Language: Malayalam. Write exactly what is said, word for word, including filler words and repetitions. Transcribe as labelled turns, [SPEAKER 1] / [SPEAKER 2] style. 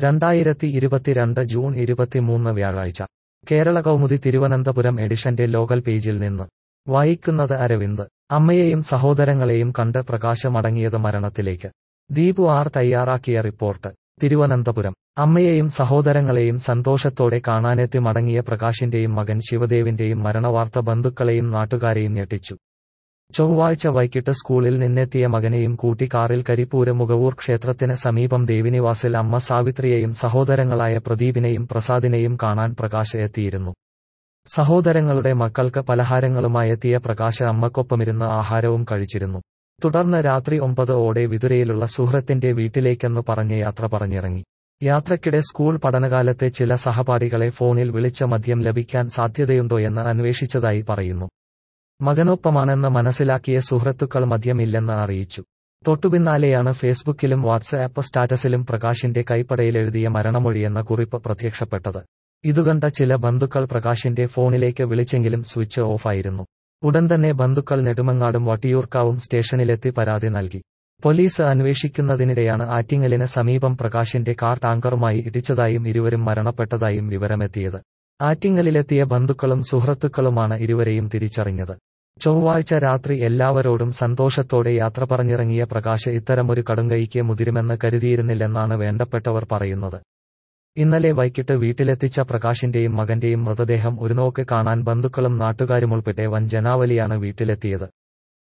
[SPEAKER 1] രണ്ടായിരത്തി ഇരുപത്തിരണ്ട് ജൂൺ ഇരുപത്തിമൂന്ന് വ്യാഴാഴ്ച കേരള കൗമുദി തിരുവനന്തപുരം എഡിഷന്റെ ലോകൽ പേജിൽ നിന്ന് വായിക്കുന്നത് അരവിന്ദ്. അമ്മയെയും സഹോദരങ്ങളെയും കണ്ട് പ്രകാശ് മടങ്ങിയത് മരണത്തിലേക്ക്. ദീപു ആർ തയ്യാറാക്കിയ റിപ്പോർട്ട്. തിരുവനന്തപുരം. അമ്മയെയും സഹോദരങ്ങളെയും സന്തോഷത്തോടെ കാണാനെത്തി മടങ്ങിയ പ്രകാശിന്റെയും മകൻ ശിവദേവിന്റെയും മരണവാർത്ത ബന്ധുക്കളെയും നാട്ടുകാരെയും ഞെട്ടിച്ചു. ചൊവ്വാഴ്ച വൈകിട്ട് സ്കൂളിൽ നിന്നെത്തിയ മകനെയും കൂട്ടി കാറിൽ കരിപ്പൂര് മുഖവൂർ ക്ഷേത്രത്തിന് സമീപം ദേവിനിവാസിൽ അമ്മ സാവിത്രിയെയും സഹോദരങ്ങളായ പ്രദീപിനെയും പ്രസാദിനെയും കാണാൻ പ്രകാശ് എത്തിയിരുന്നു. സഹോദരങ്ങളുടെ മക്കൾക്ക് പലഹാരങ്ങളുമായെത്തിയ പ്രകാശ് അമ്മക്കൊപ്പമിരുന്ന് ആഹാരവും കഴിച്ചിരുന്നു. തുടർന്ന് രാത്രി ഒമ്പത് ഓടെ വിതുരയിലുള്ള സുഹൃത്തിന്റെ വീട്ടിലേക്കെന്നു പറഞ്ഞ് യാത്ര പറഞ്ഞിറങ്ങി. യാത്രക്കിടെ സ്കൂൾ പഠനകാലത്തെ ചില സഹപാഠികളെ ഫോണിൽ വിളിച്ച മദ്യം ലഭിക്കാൻ സാധ്യതയുണ്ടോയെന്ന് അന്വേഷിച്ചതായി പറയുന്നു. മകനൊപ്പമാണെന്ന് മനസ്സിലാക്കിയ സുഹൃത്തുക്കൾ മദ്യമില്ലെന്ന് അറിയിച്ചു. തൊട്ടുപിന്നാലെയാണ് ഫേസ്ബുക്കിലും വാട്സ്ആപ്പ് സ്റ്റാറ്റസിലും പ്രകാശിന്റെ കൈപ്പടയിലെഴുതിയ മരണമൊഴിയെന്ന കുറിപ്പ് പ്രത്യക്ഷപ്പെട്ടത്. ഇതുകണ്ട ചില ബന്ധുക്കൾ പ്രകാശിന്റെ ഫോണിലേക്ക് വിളിച്ചെങ്കിലും സ്വിച്ച് ഓഫായിരുന്നു. ഉടൻ തന്നെ ബന്ധുക്കൾ നെടുമങ്ങാടും വട്ടിയൂർക്കാവും സ്റ്റേഷനിലെത്തി പരാതി നൽകി. പോലീസ് അന്വേഷിക്കുന്നതിനിടെയാണ് ആറ്റിങ്ങലിന് സമീപം പ്രകാശിന്റെ കാർ ടാങ്കറുമായി ഇടിച്ചതായും ഇരുവരും മരണപ്പെട്ടതായും വിവരമെത്തിയത്. ആറ്റിങ്ങലിലെത്തിയ ബന്ധുക്കളും സുഹൃത്തുക്കളുമാണ് ഇരുവരെയും തിരിച്ചറിഞ്ഞത്. ചൊവ്വാഴ്ച രാത്രി എല്ലാവരോടും സന്തോഷത്തോടെ യാത്ര പറഞ്ഞിറങ്ങിയ പ്രകാശ് ഇത്തരമൊരു കടുംകൈക്ക് മുതിരുമെന്ന് കരുതിയിരുന്നില്ലെന്നാണ് വേണ്ടപ്പെട്ടവർ പറയുന്നത്. ഇന്നലെ വൈകിട്ട് വീട്ടിലെത്തിച്ച പ്രകാശിന്റെയും മകന്റെയും മൃതദേഹം ഒരുനോക്ക് കാണാൻ ബന്ധുക്കളും നാട്ടുകാരുമുൾപ്പെടെ വൻ ജനാവലിയാണ് വീട്ടിലെത്തിയത്.